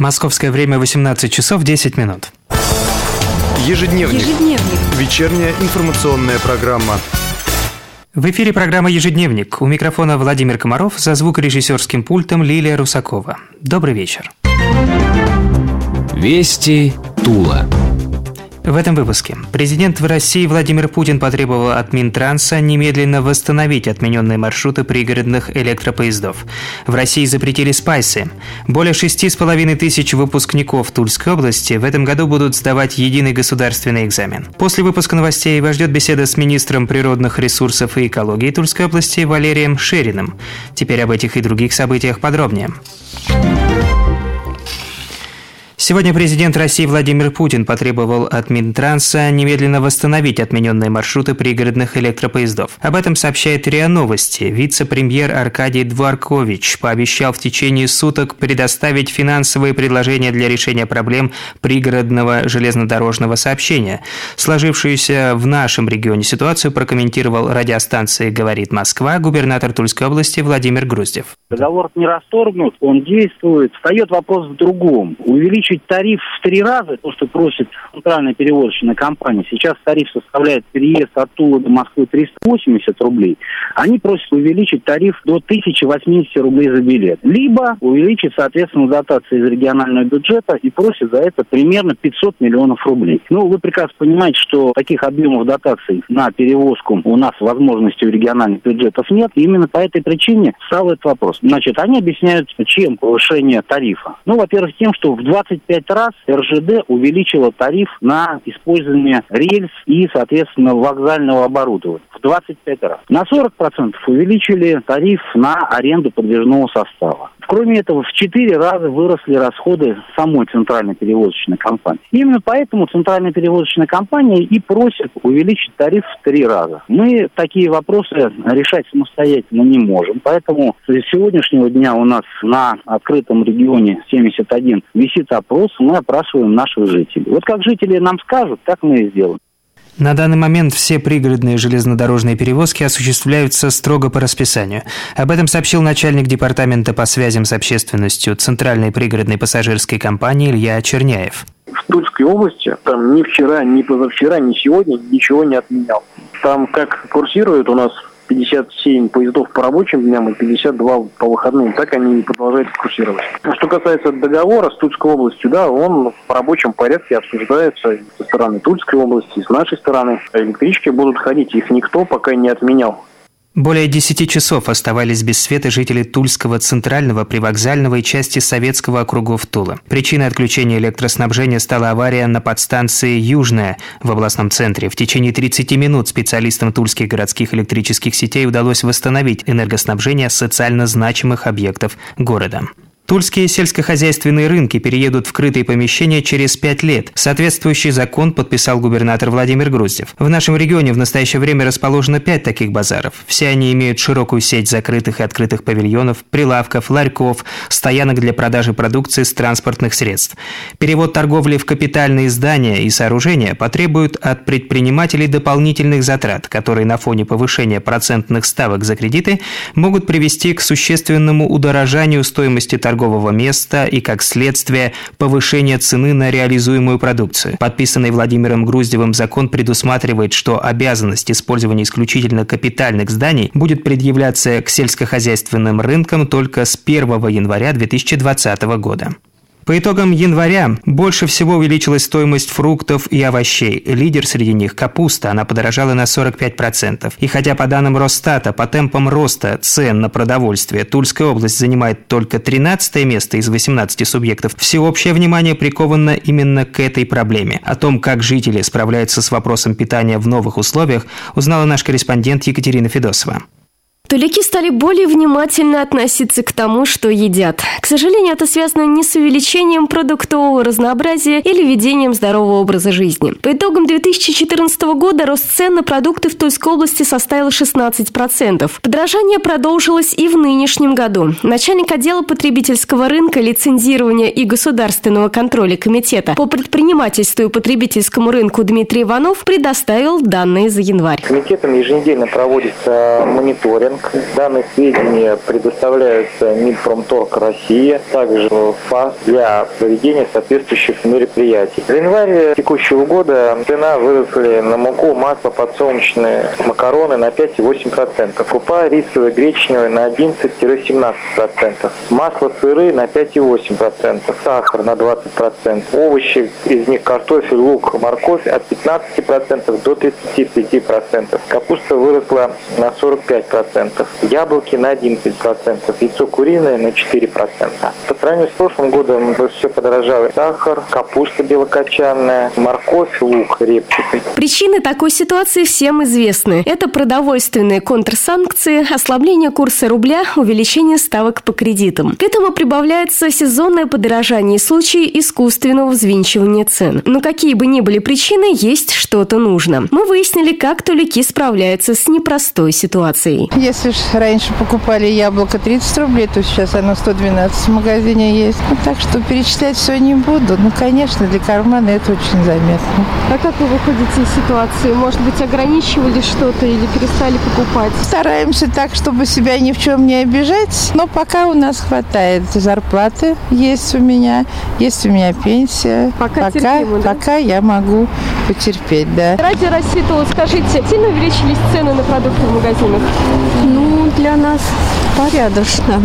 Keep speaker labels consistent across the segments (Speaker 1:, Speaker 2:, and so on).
Speaker 1: Московское время 18 часов 10 минут.
Speaker 2: Ежедневник. Вечерняя информационная программа.
Speaker 1: В эфире программа «Ежедневник». У микрофона Владимир Комаров, за звукорежиссерским пультом Лилия Русакова. Добрый вечер.
Speaker 3: Вести Тула.
Speaker 1: В этом выпуске президент России Владимир Путин потребовал от Минтранса немедленно восстановить отмененные маршруты пригородных электропоездов. В России запретили спайсы. Более 6,5 тысяч выпускников Тульской области в этом году будут сдавать единый государственный экзамен. После выпуска новостей вас ждет беседа с министром природных ресурсов и экологии Тульской области Валерием Шериным. Теперь об этих и других событиях подробнее. Сегодня президент России Владимир Путин потребовал от Минтранса немедленно восстановить отмененные маршруты пригородных электропоездов. Об этом сообщает РИА Новости. Вице-премьер Аркадий Дворкович пообещал в течение суток предоставить финансовые предложения для решения проблем пригородного железнодорожного сообщения. Сложившуюся в нашем регионе ситуацию прокомментировал радиостанции «Говорит Москва» губернатор Тульской области Владимир Груздев.
Speaker 4: Договор не расторгнут, он действует. Встает вопрос в другом. Увеличить тариф в 3 раза, то, что просит центральная перевозочная компания. Сейчас тариф составляет переезд от Тулы до Москвы 380 рублей. Они просят увеличить тариф до 1080 рублей за билет. Либо увеличить, соответственно, дотации из регионального бюджета и просят за это примерно 500 миллионов рублей. Ну, вы прекрасно понимаете, что таких объемов дотаций на перевозку у нас возможностей у региональных бюджетов нет. И именно по этой причине стал этот вопрос. Значит, они объясняют, чем повышение тарифа. Ну, во-первых, тем, что в 25 раз РЖД увеличила тариф на использование рельс и, соответственно, вокзального оборудования. В 25 раз. На 40% увеличили тариф на аренду подвижного состава. Кроме этого, в 4 раза выросли расходы самой центральной перевозочной компании. Именно поэтому центральная перевозочная компания и просит увеличить тариф в 3 раза. Мы такие вопросы решать самостоятельно не можем. Поэтому с сегодняшнего дня у нас на открытом регионе 71 висит опрос, мы опрашиваем наших жителей. Вот как жители нам скажут, так мы и сделаем.
Speaker 1: На данный момент все пригородные железнодорожные перевозки осуществляются строго по расписанию. Об этом сообщил начальник департамента по связям с общественностью Центральной пригородной пассажирской компании Илья Черняев.
Speaker 5: В Тульской области там ни вчера, ни позавчера, ни сегодня ничего не отменял. Там как курсирует у нас 57 поездов по рабочим дням и 52 по выходным. Так они и продолжают курсировать. Что касается договора с Тульской областью, да, он в рабочем порядке обсуждается со стороны Тульской области, и с нашей стороны. Электрички будут ходить, их никто пока не отменял.
Speaker 1: Более 10 часов оставались без света жители Тульского центрального, привокзального и части Советского округов Тула. Причиной отключения электроснабжения стала авария на подстанции «Южная» в областном центре. В течение 30 минут специалистам тульских городских электрических сетей удалось восстановить энергоснабжение социально значимых объектов города. Тульские сельскохозяйственные рынки переедут в крытые помещения через 5 лет. Соответствующий закон подписал губернатор Владимир Груздев. В нашем регионе в настоящее время расположено 5 таких базаров. Все они имеют широкую сеть закрытых и открытых павильонов, прилавков, ларьков, стоянок для продажи продукции с транспортных средств. Перевод торговли в капитальные здания и сооружения потребует от предпринимателей дополнительных затрат, которые на фоне повышения процентных ставок за кредиты могут привести к существенному удорожанию стоимости торгового места и, как следствие, повышение цены на реализуемую продукцию. Подписанный Владимиром Груздевым закон предусматривает, что обязанность использования исключительно капитальных зданий будет предъявляться к сельскохозяйственным рынкам только с 1 января 2020 года. По итогам января больше всего увеличилась стоимость фруктов и овощей. Лидер среди них – капуста, она подорожала на 45%. И хотя по данным Росстата, по темпам роста цен на продовольствие Тульская область занимает только 13 место из 18 субъектов, всеобщее внимание приковано именно к этой проблеме. О том, как жители справляются с вопросом питания в новых условиях, узнала наш корреспондент Екатерина Федосова.
Speaker 6: Туляки стали более внимательно относиться к тому, что едят. К сожалению, это связано не с увеличением продуктового разнообразия или ведением здорового образа жизни. По итогам 2014 года рост цен на продукты в Тульской области составил 16%. Подорожание продолжилось и в нынешнем году. Начальник отдела потребительского рынка, лицензирования и государственного контроля комитета по предпринимательству и потребительскому рынку Дмитрий Иванов предоставил данные за январь.
Speaker 5: Комитетом еженедельно проводится мониторинг
Speaker 3: мониторинг. Данные сведения предоставляются Минпромторг России, также ФАС для проведения соответствующих мероприятий. В январе текущего года цена выросли на муку, масло, подсолнечные, макароны на 5,8%, крупа рисовая, гречневая на 11-17%, масло, сыры на 5,8%, сахар на 20%, овощи, из них картофель, лук, морковь от 15% до 35%, капуста выросла на 45%, яблоки на 11%, яйцо куриное на 4%. По сравнению с прошлым годом все подорожало: сахар, капуста белокочанная, морковь, лук репчатый.
Speaker 6: Причины такой ситуации всем известны. Это продовольственные контрсанкции, ослабление курса рубля, увеличение ставок по кредитам. К этому прибавляется сезонное подорожание и случаи искусственного взвинчивания цен. Но какие бы ни были причины, есть что-то нужно. Мы выяснили, как тулики справляются с непростой ситуацией.
Speaker 7: Если же раньше покупали яблоко 30 рублей, то сейчас оно 112 в магазине есть. Так что перечислять все не буду. Конечно, для кармана это очень заметно.
Speaker 6: А как вы выходите из ситуации? Может быть, ограничивали что-то или перестали покупать?
Speaker 7: Стараемся так, чтобы себя ни в чем не обижать. Но пока у нас хватает зарплаты. Есть у меня пенсия.
Speaker 6: Пока терпимо, да?
Speaker 7: Пока я могу потерпеть, да.
Speaker 6: Радио России, скажите, сильно увеличились цены на продукты в магазинах?
Speaker 8: Для нас порядочно.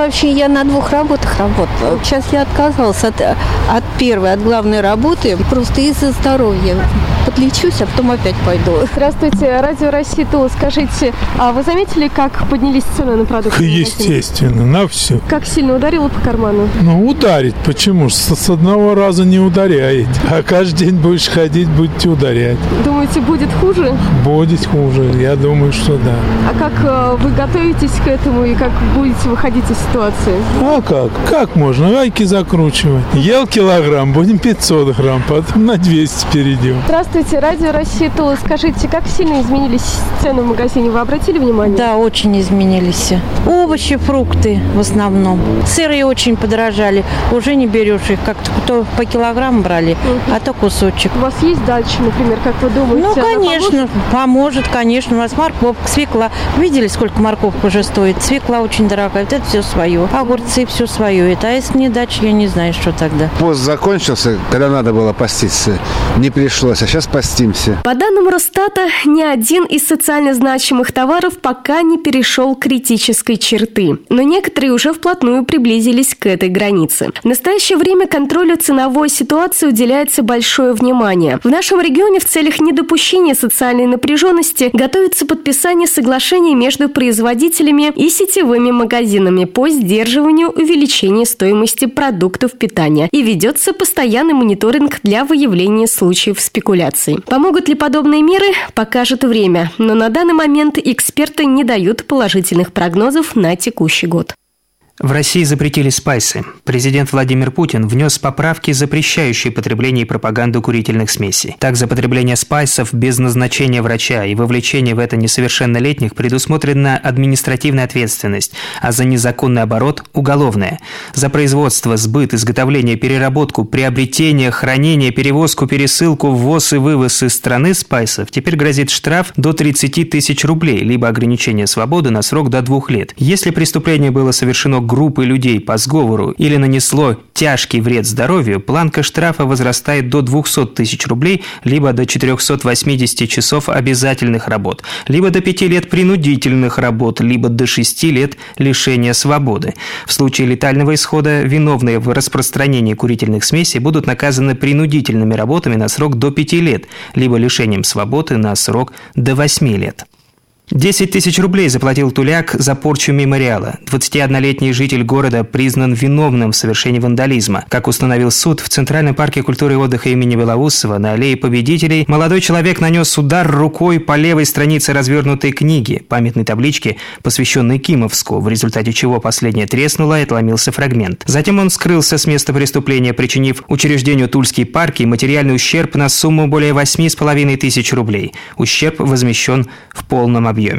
Speaker 8: Я на 2 работах работала. Сейчас я отказалась от первой, от главной работы, просто из-за здоровья. Подлечусь, а потом опять пойду.
Speaker 6: Здравствуйте, Радио России, скажите, а вы заметили, как поднялись цены на продукты?
Speaker 9: Естественно, на все.
Speaker 6: Как сильно ударило по карману?
Speaker 9: Ударить. Почему? С одного раза не ударяет. А каждый день будешь ходить, будете ударять.
Speaker 6: Думаете, будет хуже?
Speaker 9: Будет хуже. Я думаю, что да.
Speaker 6: А как вы готовитесь к этому и как будете выходить из ситуации?
Speaker 9: А как? Как можно? Гайки закручивать. Ел килограмм, будем 500 грамм, потом на 200 перейдем.
Speaker 6: Здравствуйте, Радио Россия. Скажите, как сильно изменились цены в магазине? Вы обратили внимание?
Speaker 8: Да, очень изменились. Овощи, фрукты в основном. Сыры очень подорожали. Уже не берешь их, как-то по килограмму брали, а то кусочек.
Speaker 6: У вас есть дача, например, как вы думаете?
Speaker 8: Конечно, поможет, конечно. У нас морковка, свекла. Видели, сколько морковка уже стоит? Свекла очень дорогая. Вот это все свое. Огурцы все свое. А если не дача, я не знаю, что тогда.
Speaker 10: Пост закончился, когда надо было поститься. Не пришлось, а сейчас постимся.
Speaker 6: По данным Росстата, ни один из социально значимых товаров пока не перешел критической черты. Но некоторые уже вплотную приблизились к этой границе. В настоящее время контролю ценовой ситуации уделяется большое внимание. В нашем регионе в целях недопущения социальной напряженности готовится подписание соглашений между производителями и сетевыми магазинами по сдерживанию увеличения стоимости продуктов питания. И ведется постоянный мониторинг для выявления случаев спекуляций. Помогут ли подобные меры, покажет время. Но на данный момент эксперты не дают положительных прогнозов на текущий год.
Speaker 1: В России запретили спайсы. Президент Владимир Путин внес поправки, запрещающие потребление и пропаганду курительных смесей. Так, за потребление спайсов без назначения врача и вовлечение в это несовершеннолетних предусмотрена административная ответственность, а за незаконный оборот – уголовная. За производство, сбыт, изготовление, переработку, приобретение, хранение, перевозку, пересылку, ввоз и вывоз из страны спайсов теперь грозит штраф до 30 тысяч рублей, либо ограничение свободы на срок до 2 лет. Если преступление было совершено группы людей по сговору или нанесло тяжкий вред здоровью, планка штрафа возрастает до 200 тысяч рублей, либо до 480 часов обязательных работ, либо до 5 лет принудительных работ, либо до 6 лет лишения свободы. В случае летального исхода виновные в распространении курительных смесей будут наказаны принудительными работами на срок до 5 лет, либо лишением свободы на срок до 8 лет. 10 тысяч рублей заплатил туляк за порчу мемориала. 21-летний житель города признан виновным в совершении вандализма. Как установил суд, в Центральном парке культуры и отдыха имени Белоусова на аллее Победителей молодой человек нанес удар рукой по левой странице развернутой книги, памятной таблички, посвященной Кимовску, в результате чего последняя треснула и отломился фрагмент. Затем он скрылся с места преступления, причинив учреждению Тульские парки материальный ущерб на сумму более 8,5 тысяч рублей. Ущерб возмещен в полном объеме.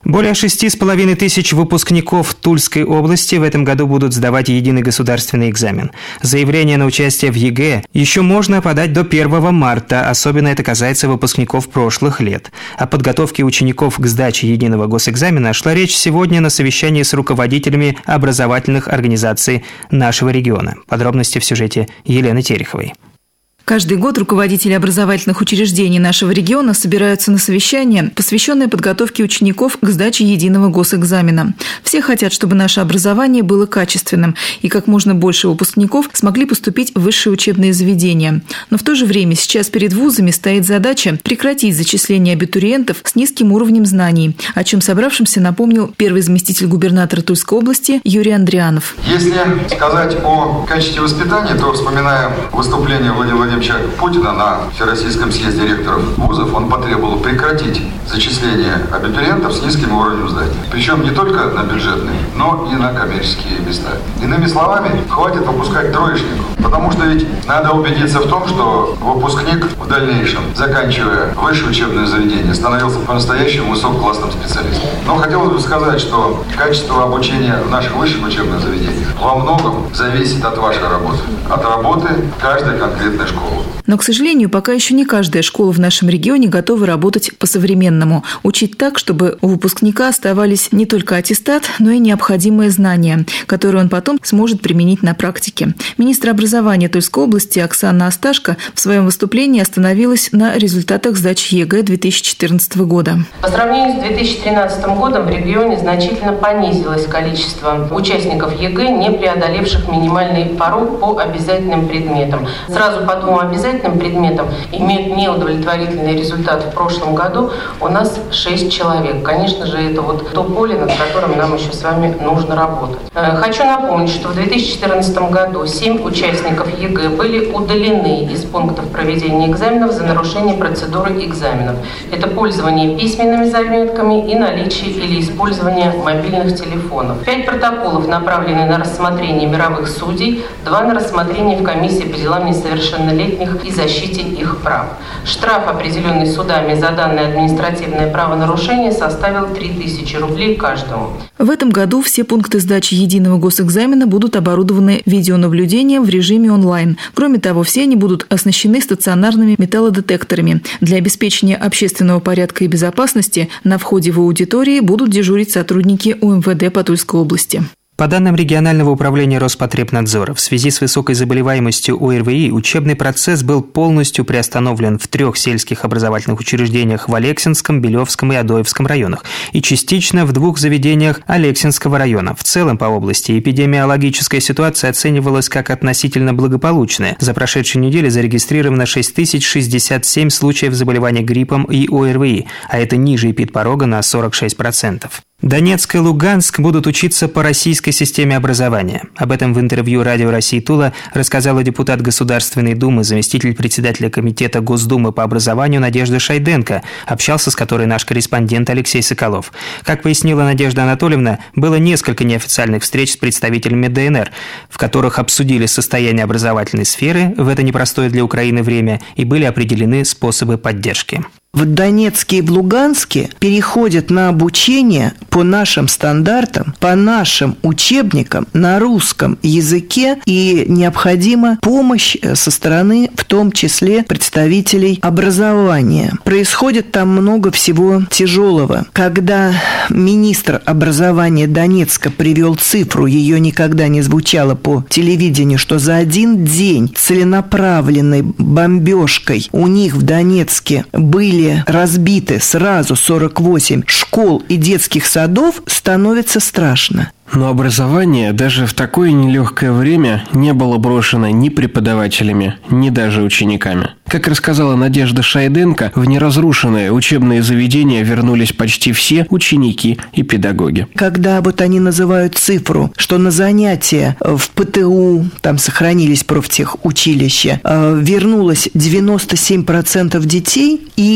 Speaker 1: Более 6,5 тысяч выпускников Тульской области в этом году будут сдавать единый государственный экзамен. Заявление на участие в ЕГЭ еще можно подать до 1 марта, особенно это касается выпускников прошлых лет. О подготовке учеников к сдаче единого госэкзамена шла речь сегодня на совещании с руководителями образовательных организаций нашего региона. Подробности в сюжете Елены Тереховой.
Speaker 11: Каждый год руководители образовательных учреждений нашего региона собираются на совещание, посвященное подготовке учеников к сдаче единого госэкзамена. Все хотят, чтобы наше образование было качественным и как можно больше выпускников смогли поступить в высшие учебные заведения. Но в то же время сейчас перед вузами стоит задача прекратить зачисление абитуриентов с низким уровнем знаний, о чем собравшимся напомнил первый заместитель губернатора Тульской области Юрий Андрианов.
Speaker 12: Если сказать о качестве воспитания, то, вспоминая выступление Владимира Путина на Всероссийском съезде ректоров вузов, он потребовал прекратить зачисление абитуриентов с низким уровнем знаний. Причем не только на бюджетные, но и на коммерческие места. Иными словами, хватит выпускать троечников, потому что ведь надо убедиться в том, что выпускник в дальнейшем, заканчивая высшее учебное заведение, становился по-настоящему высококлассным специалистом. Но хотелось бы сказать, что качество обучения в наших высших учебных заведениях во многом зависит от вашей работы, от работы каждой конкретной школы.
Speaker 11: Но, к сожалению, пока еще не каждая школа в нашем регионе готова работать по-современному, учить так, чтобы у выпускника оставались не только аттестат, но и необходимые знания, которые он потом сможет применить на практике. Министр образования Тульской области Оксана Асташко в своем выступлении остановилась на результатах сдачи ЕГЭ 2014 года.
Speaker 13: По сравнению с 2013 годом в регионе значительно понизилось количество участников ЕГЭ, не преодолевших минимальный порог по обязательным предметам. Сразу по двум обязательным предметам имеют неудовлетворительный результат в прошлом году у нас 6 человек. Конечно же, это то поле, над которым нам еще с вами нужно работать. Хочу напомнить, что в 2014 году 7 участников ЕГЭ были удалены из пунктов проведения экзаменов за нарушение процедуры экзаменов. Это пользование письменными заметками и наличие или использование мобильных телефонов. 5 протоколов направлены на рассмотрение мировых судей, 2 на рассмотрение в комиссии по делам несовершеннолетних и защите их прав. Штраф, определенный судами за данное административное правонарушение, составил 3000 рублей каждому.
Speaker 11: В этом году все пункты сдачи единого госэкзамена будут оборудованы видеонаблюдением в режиме онлайн. Кроме того, все они будут оснащены стационарными металлодетекторами. Для обеспечения общественного порядка и безопасности на входе в аудитории будут дежурить сотрудники УМВД по Тульской области.
Speaker 1: По данным регионального управления Роспотребнадзора, в связи с высокой заболеваемостью ОРВИ учебный процесс был полностью приостановлен в 3 сельских образовательных учреждениях в Алексинском, Белевском и Адоевском районах и частично в 2 заведениях Алексинского района. В целом по области эпидемиологическая ситуация оценивалась как относительно благополучная. За прошедшую неделю зарегистрировано 6067 случаев заболевания гриппом и ОРВИ, а это ниже эпидпорога на 46%. Донецк и Луганск будут учиться по российской системе образования. Об этом в интервью Радио России Тула рассказала депутат Государственной Думы, заместитель председателя Комитета Госдумы по образованию Надежда Шайденко, общался с которой наш корреспондент Алексей Соколов. Как пояснила Надежда Анатольевна, было несколько неофициальных встреч с представителями ДНР, в которых обсудили состояние образовательной сферы в это непростое для Украины время и были определены способы поддержки.
Speaker 14: В Донецке и в Луганске переходят на обучение по нашим стандартам, по нашим учебникам на русском языке, и необходима помощь со стороны, в том числе, представителей образования. Происходит там много всего тяжелого. Когда министр образования Донецка привел цифру, ее никогда не звучало по телевидению, что за один день целенаправленной бомбежкой у них в Донецке были разбиты сразу 48 школ и детских садов, становится страшно.
Speaker 15: Но образование даже в такое нелегкое время не было брошено ни преподавателями, ни даже учениками. Как рассказала Надежда Шайденко, в неразрушенные учебные заведения вернулись почти все ученики и педагоги.
Speaker 14: Когда они называют цифру, что на занятия в ПТУ, там сохранились профтехучилища, вернулось 97% детей, и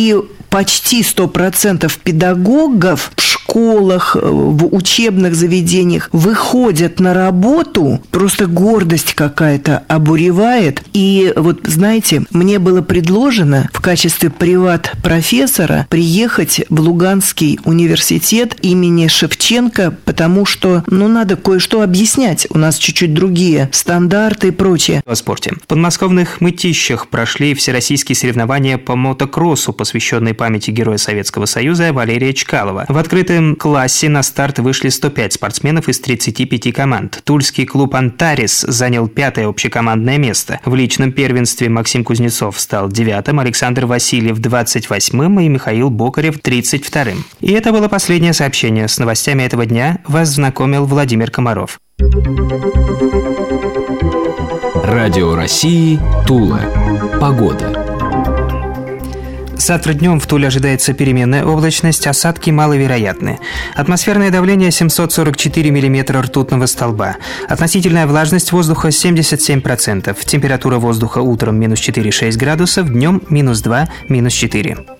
Speaker 14: почти 100% педагогов в школах, в учебных заведениях выходят на работу, просто гордость какая-то обуревает. И вот, знаете, мне было предложено в качестве приват-профессора приехать в Луганский университет имени Шевченко, потому что, надо кое-что объяснять. У нас чуть-чуть другие стандарты и прочее.
Speaker 1: О спорте. В подмосковных Мытищах прошли всероссийские соревнования по мотокроссу, посвященные памяти Героя Советского Союза Валерия Чкалова. В открытом классе на старт вышли 105 спортсменов из 35 команд. Тульский клуб «Антарес» занял 5-е общекомандное место. В личном первенстве Максим Кузнецов стал 9-м, Александр Васильев 28-м и Михаил Бокарев 32-м. И это было последнее сообщение. С новостями этого дня вас знакомил Владимир Комаров.
Speaker 16: Радио России, Тула. Погода.
Speaker 1: Завтра днем в Туле ожидается переменная облачность, осадки маловероятны. Атмосферное давление 744 миллиметра ртутного столба. Относительная влажность воздуха 77%. Температура воздуха утром -4,6 градусов, днем -2, -4.